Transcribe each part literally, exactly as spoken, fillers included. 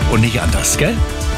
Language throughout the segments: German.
und nicht anders, gell?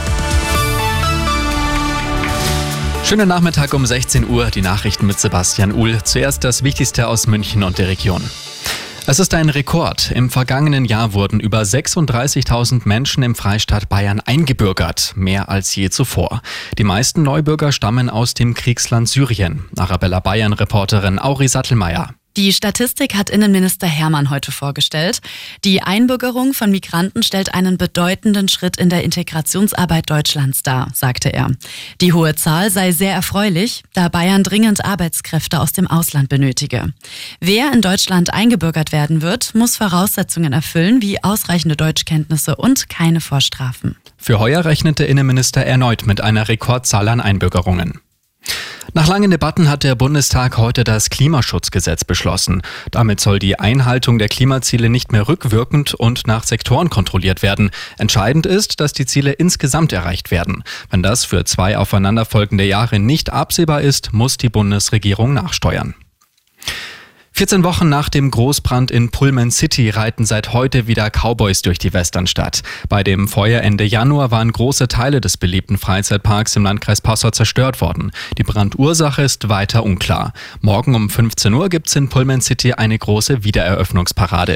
Schönen Nachmittag um sechzehn Uhr, die Nachrichten mit Sebastian Uhl. Zuerst das Wichtigste aus München und der Region. Es ist ein Rekord. Im vergangenen Jahr wurden über sechsunddreißigtausend Menschen im Freistaat Bayern eingebürgert, mehr als je zuvor. Die meisten Neubürger stammen aus dem Kriegsland Syrien. Arabella Bayern-Reporterin Auri Sattelmeier. Die Statistik hat Innenminister Hermann heute vorgestellt. Die Einbürgerung von Migranten stellt einen bedeutenden Schritt in der Integrationsarbeit Deutschlands dar, sagte er. Die hohe Zahl sei sehr erfreulich, da Bayern dringend Arbeitskräfte aus dem Ausland benötige. Wer in Deutschland eingebürgert werden wird, muss Voraussetzungen erfüllen wie ausreichende Deutschkenntnisse und keine Vorstrafen. Für heuer rechnete Innenminister erneut mit einer Rekordzahl an Einbürgerungen. Nach langen Debatten hat der Bundestag heute das Klimaschutzgesetz beschlossen. Damit soll die Einhaltung der Klimaziele nicht mehr rückwirkend und nach Sektoren kontrolliert werden. Entscheidend ist, dass die Ziele insgesamt erreicht werden. Wenn das für zwei aufeinanderfolgende Jahre nicht absehbar ist, muss die Bundesregierung nachsteuern. vierzehn Wochen nach dem Großbrand in Pullman City reiten seit heute wieder Cowboys durch die Westernstadt. Bei dem Feuer Ende Januar waren große Teile des beliebten Freizeitparks im Landkreis Passau zerstört worden. Die Brandursache ist weiter unklar. Morgen um fünfzehn Uhr gibt's in Pullman City eine große Wiedereröffnungsparade.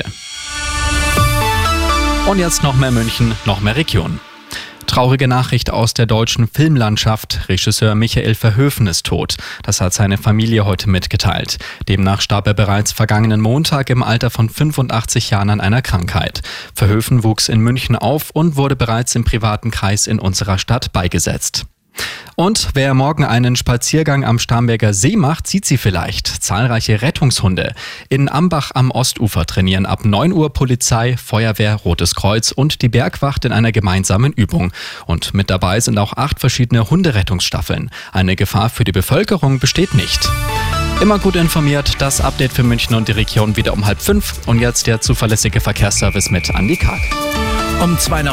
Und jetzt noch mehr München, noch mehr Region. Traurige Nachricht aus der deutschen Filmlandschaft. Regisseur Michael Verhoeven ist tot. Das hat seine Familie heute mitgeteilt. Demnach starb er bereits vergangenen Montag im Alter von fünfundachtzig Jahren an einer Krankheit. Verhoeven wuchs in München auf und wurde bereits im privaten Kreis in unserer Stadt beigesetzt. Und wer morgen einen Spaziergang am Starnberger See macht, sieht sie vielleicht. Zahlreiche Rettungshunde. In Ambach am Ostufer trainieren ab neun Uhr Polizei, Feuerwehr, Rotes Kreuz und die Bergwacht in einer gemeinsamen Übung. Und mit dabei sind auch acht verschiedene Hunderettungsstaffeln. Eine Gefahr für die Bevölkerung besteht nicht. Immer gut informiert, das Update für München und die Region wieder um halb fünf. Und jetzt der zuverlässige Verkehrsservice mit Andi Karg. Um zwei nach